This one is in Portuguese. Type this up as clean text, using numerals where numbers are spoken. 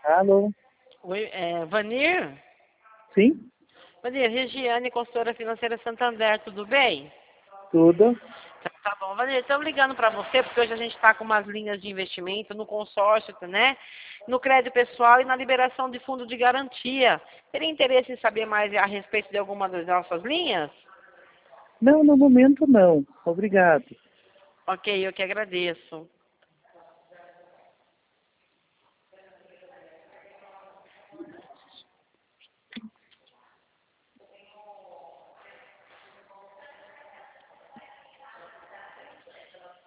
Alô? Oi, Vanir? Sim? Vanir, Regiane, consultora financeira Santander, tudo bem? Tudo? Tá bom, Vanir, estamos ligando para você porque hoje a gente está com umas linhas de investimento no consórcio, né? No crédito pessoal e na liberação de fundo de garantia. Teria interesse em saber mais a respeito de alguma das nossas linhas? Não, no momento não. Obrigado. Ok, eu que agradeço.